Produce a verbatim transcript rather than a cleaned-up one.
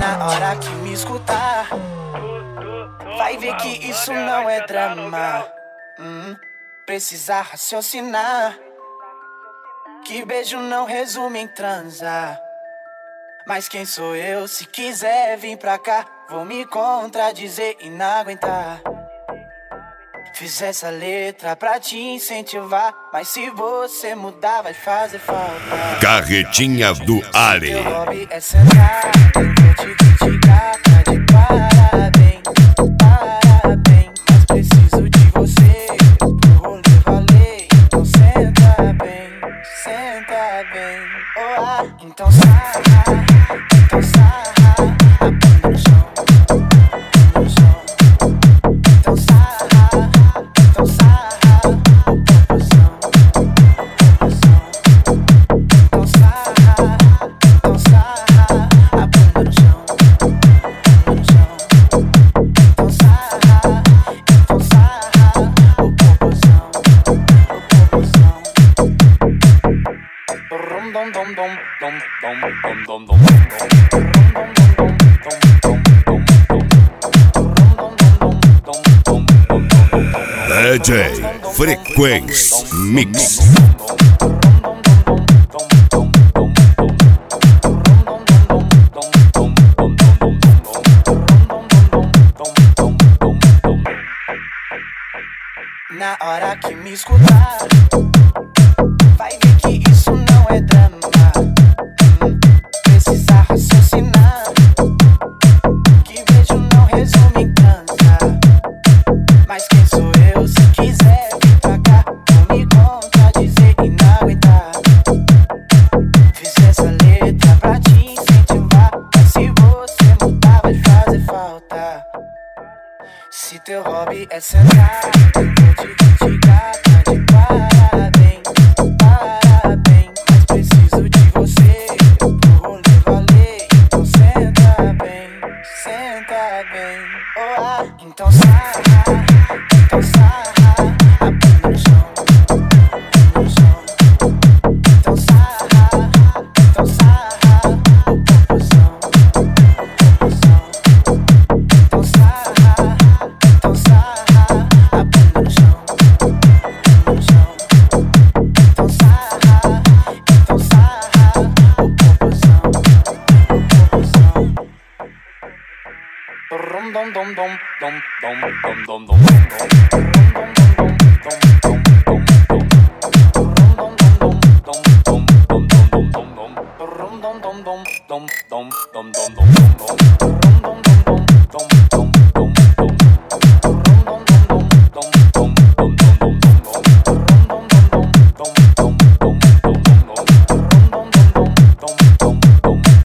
Na hora que me escutar, vai ver que isso não é drama. hum, Precisa raciocinar, que beijo não resume em transar. Mas quem sou eu? Se quiser vir pra cá, vou me contradizer e não aguentar. Fiz essa letra pra te incentivar, mas se você mudar vai fazer falta. Carretinha do Ali. Meu hobby é sentar, eu vou te criticar, tá de parabéns, parabéns. Mas preciso de você pro rolê valer. Então senta bem, senta bem. Oh, ah, então sarra, então sarra a bunda no chão, no chão. Então sarra, então sarra o popozão, popozão. Então sarra, então sarra a bunda no chão, no chão. Então sarra, então sarra o popozão, o popozão. Rum dum dum dum dum dum dum dum dum. D J Frequência Mix. Na hora que me escutar, vai ver que isso não é drama. hum, Precisa raciocinar, que beijo não resume em transar. Mas quem sou eu? Se quiser vir pra cá, vou me contradizer e não aguentar. Fiz essa letra pra te incentivar, mas se você mudar vai fazer falta. Se teu hobby é sentar, eu vou te criticar, tá de parabéns, parabéns. Mas preciso de você pro rolê valer. Então senta bem, senta bem. Oh, ah, então sarra, então sarra a bunda no chão, no chão. Então sarra, então sarra o popozão, o popozão. Então sarra, então sarra a bunda no chão, no chão. Então sarra, então sarra o popozão, o popozão. Rum dum dum dum dum dum dum dum dum. Rum dum dum dum dum dum dum dum dum.